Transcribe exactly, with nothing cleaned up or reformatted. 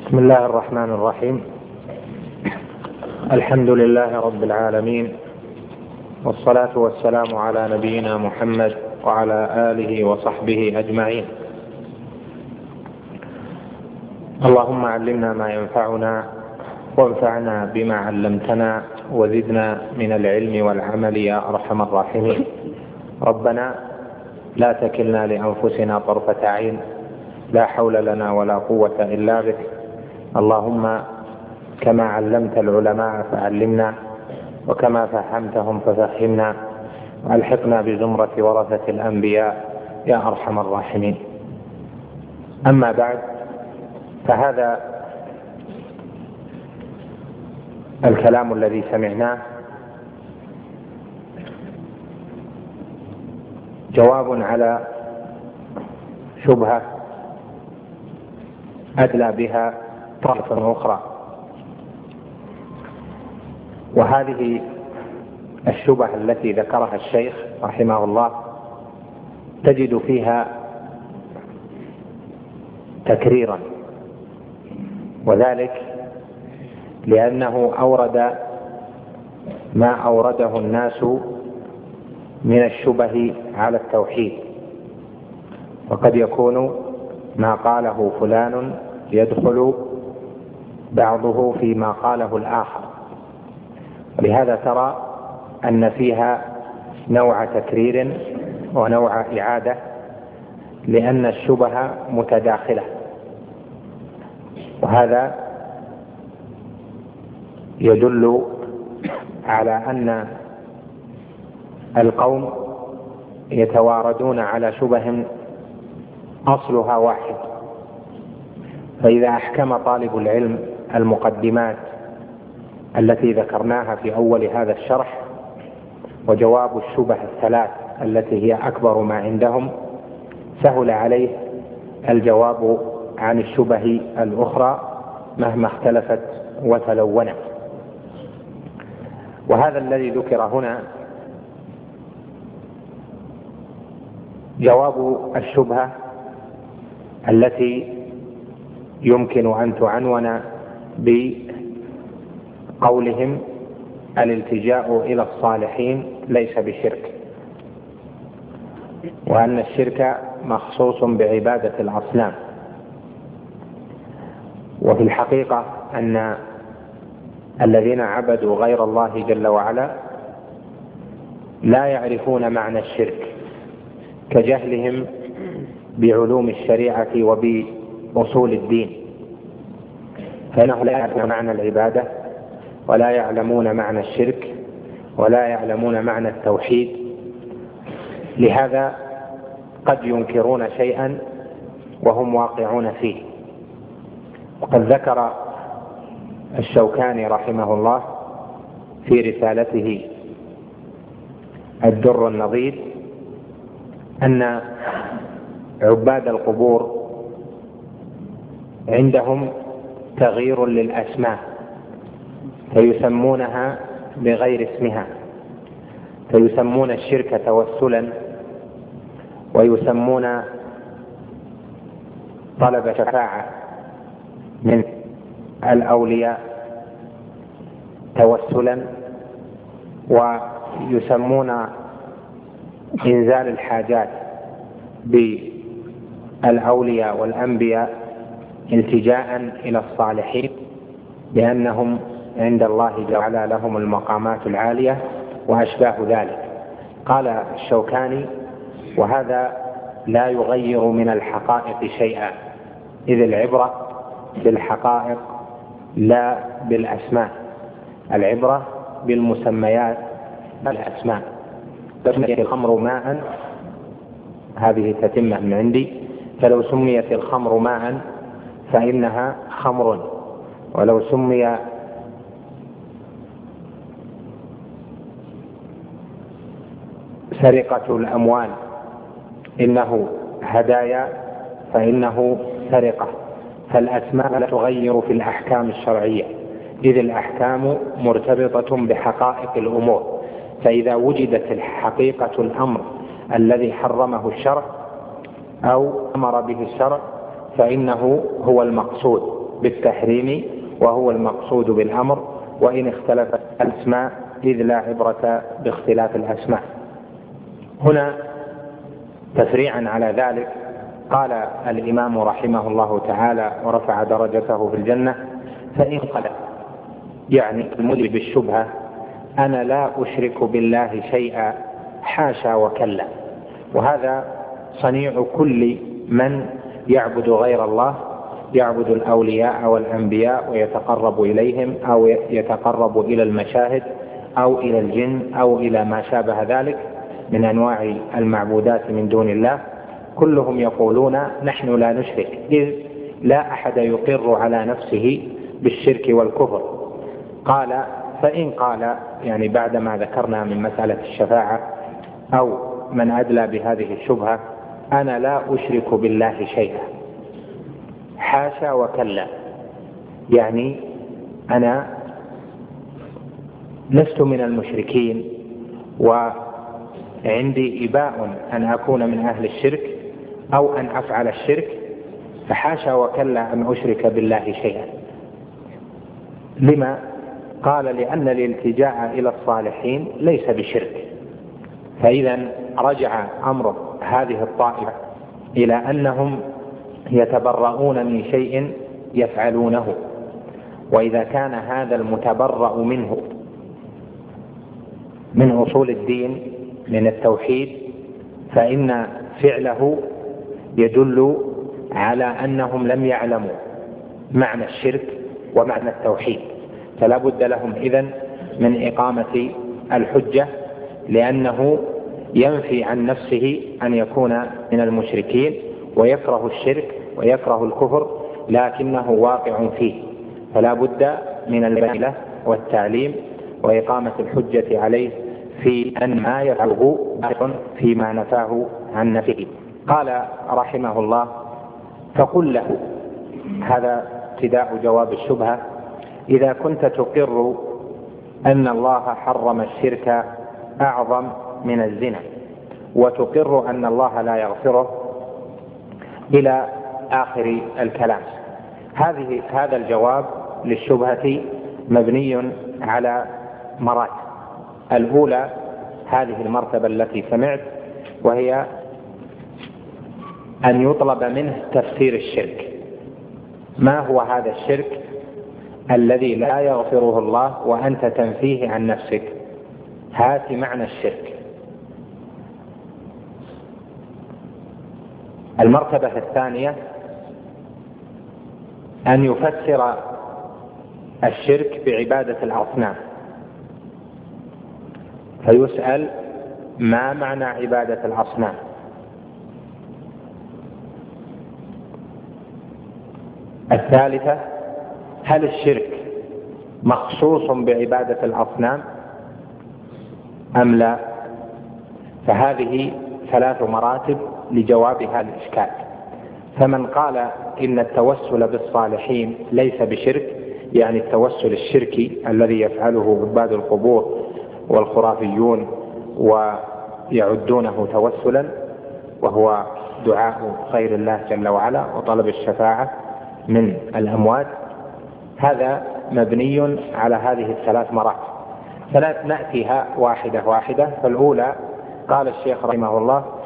بسم الله الرحمن الرحيم. الحمد لله رب العالمين، والصلاة والسلام على نبينا محمد وعلى آله وصحبه أجمعين. اللهم علمنا ما ينفعنا وانفعنا بما علمتنا وزدنا من العلم والعمل يا أرحم الراحمين. ربنا لا تكلنا لأنفسنا طرفة عين، لا حول لنا ولا قوة إلا بك. اللهم كما علمت العلماء فعلمنا، وكما فهمتهم ففهمنا، وألحقنا بزمرة ورثة الأنبياء يا أرحم الراحمين. أما بعد، فهذا الكلام الذي سمعناه جواب على شبهة أدلى بها طرفا أخرى، وهذه الشبهة التي ذكرها الشيخ رحمه الله تجد فيها تكريرا، وذلك لأنه أورد ما أورده الناس من الشبه على التوحيد، وقد يكون ما قاله فلان يدخل بعضه فيما قاله الآخر، ولهذا ترى أن فيها نوع تكرير ونوع إعادة، لأن الشبه متداخلة، وهذا يدل على أن القوم يتواردون على شبه أصلها واحد. فإذا أحكم طالب العلم المقدمات التي ذكرناها في أول هذا الشرح وجواب الشبه الثلاث التي هي أكبر ما عندهم، سهل عليه الجواب عن الشبه الأخرى مهما اختلفت وتلونت. وهذا الذي ذكر هنا جواب الشبهة التي يمكن أن تعنون بقولهم الالتجاء إلى الصالحين ليس بشرك، وأن الشرك مخصوص بعبادة الأصنام. وفي الحقيقة أن الذين عبدوا غير الله جل وعلا لا يعرفون معنى الشرك، كجهلهم بعلوم الشريعة وبأصول الدين، فإنهم لا يعرفون معنى العبادة، ولا يعلمون معنى الشرك، ولا يعلمون معنى التوحيد. لهذا قد ينكرون شيئا وهم واقعون فيه. وقد ذكر الشوكاني رحمه الله في رسالته الدر النضيد أن عباد القبور عندهم تغيير للأسماء، فيسمونها بغير اسمها، فيسمون الشرك توسلا، ويسمون طلب شفاعة من الأولياء توسلا، ويسمون إنزال الحاجات بالأولياء والأنبياء التجاء إلى الصالحين، لأنهم عند الله جل وعلا لهم المقامات العالية وأشباه ذلك. قال الشوكاني: وهذا لا يغير من الحقائق شيئا، إذ العبرة بالحقائق لا بالأسماء، العبرة بالمسميات الأسماء. سميت الخمر ماء، هذه تتمة من عندي، فلو سميت الخمر ماء فإنها خمر، ولو سمي سرقة الأموال إنه هدايا فإنه سرقة. فالأسماء لا تغير في الأحكام الشرعية، إذ الأحكام مرتبطة بحقائق الأمور، فإذا وجدت الحقيقة الأمر الذي حرمه الشرع أو أمر به الشرع فإنه هو المقصود، بالتحريم وهو المقصود بالأمر، وإن اختلفت الأسماء إذ لا عبرة باختلاف الأسماء. هنا تفريعا على ذلك قال الإمام رحمه الله تعالى ورفع درجته في الجنة: فإن قال يعني المدرك بالشبهة أنا لا أشرك بالله شيئا حاشا وكلا. وهذا صنيع كل من يعبد غير الله، يعبد الأولياء والأنبياء ويتقرب إليهم أو يتقرب إلى المشاهد أو إلى الجن أو إلى ما شابه ذلك من أنواع المعبودات من دون الله. كلهم يقولون نحن لا نشرك، إذ لا أحد يقر على نفسه بالشرك والكفر. قال: فإن قال يعني بعدما ذكرنا من مسألة الشفاعة أو من أدلى بهذه الشبهة أنا لا أشرك بالله شيئا حاشا وكلا، يعني أنا لست من المشركين وعندي إباء أن أكون من أهل الشرك أو أن أفعل الشرك، فحاشا وكلا أن أشرك بالله شيئا. لما؟ قال: لأن الالتجاء إلى الصالحين ليس بشرك. فإذا رجع أمر هذه الطائفة إلى أنهم يتبرؤون من شيء يفعلونه، وإذا كان هذا المتبرأ منه من أصول الدين من التوحيد فإن فعله يدل على أنهم لم يعلموا معنى الشرك ومعنى التوحيد، فلا بد لهم إذن من إقامة الحجة، لأنه ينفي عن نفسه أن يكون من المشركين ويكره الشرك ويكره الكفر، لكنه واقع فيه، فلا بد من البينة والتعليم وإقامة الحجة عليه في أن ما يفعله باطل فيما نفاه عن نفسه. قال رحمه الله: فقل له، هذا ابتداء جواب الشبهة: إذا كنت تقر أن الله حرم الشرك أعظم من الزنا وتقر أن الله لا يغفره إلى آخر الكلام. هذه هذا الجواب للشبهة مبني على مراتب. الأولى هذه المرتبة التي سمعت، وهي أن يطلب منه تفسير الشرك. ما هو هذا الشرك الذي لا يغفره الله وأنت تنفيه عن نفسك؟ هات معنى الشرك. المرتبة الثانية أن يفسر الشرك بعبادة الأصنام، فيسأل: ما معنى عبادة الأصنام؟ الثالثة: هل الشرك مخصوص بعبادة الأصنام أم لا؟ فهذه ثلاث مراتب لجواب هذا الإشكال. فمن قال إن التوسل بالصالحين ليس بشرك، يعني التوسل الشركي الذي يفعله عباد القبور والخرافيون ويعدونه توسلا، وهو دعاء غير الله جل وعلا وطلب الشفاعة من الأموات، هذا مبني على هذه الثلاث مراتب. فنأتيها واحدة واحدة. فالأولى قال الشيخ رحمه الله: